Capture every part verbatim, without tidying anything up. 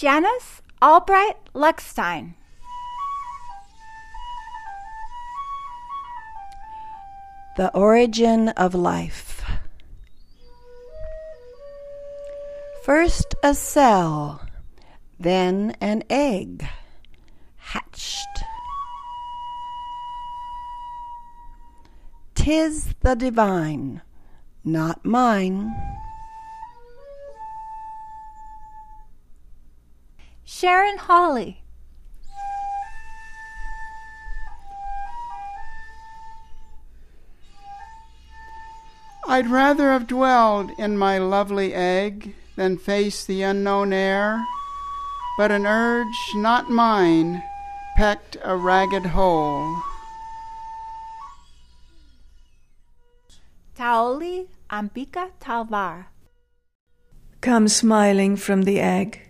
Janice Albright Luckstein. The origin of life. First a cell, then an egg hatched. 'Tis the divine, not mine. Sharon Hawley. I'd rather have dwelled in my lovely egg than face the unknown air, but an urge not mine pecked a ragged hole. Taoli Ambika Talvar. Come smiling from the egg.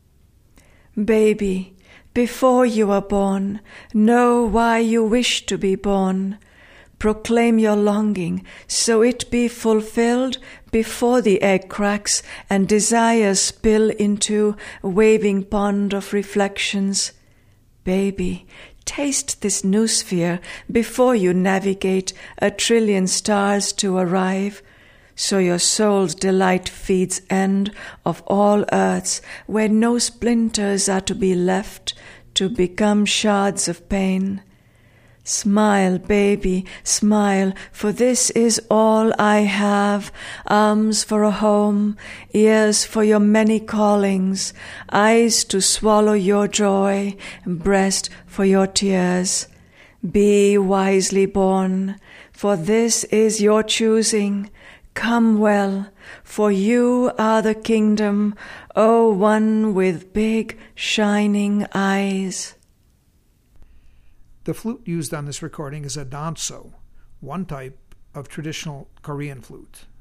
Baby, before you are born, know why you wish to be born. Proclaim your longing, so it be fulfilled before the egg cracks and desires spill into a waving pond of reflections. Baby, taste this new sphere before you navigate a trillion stars to arrive, so your soul's delight feeds end of all earths where no splinters are to be left to become shards of pain. Smile, baby, smile, for this is all I have. Arms for a home, ears for your many callings, eyes to swallow your joy, breast for your tears. Be wisely born, for this is your choosing. Come well, for you are the kingdom, O one with big, shining eyes. The flute used on this recording is a danso, one type of traditional Korean flute.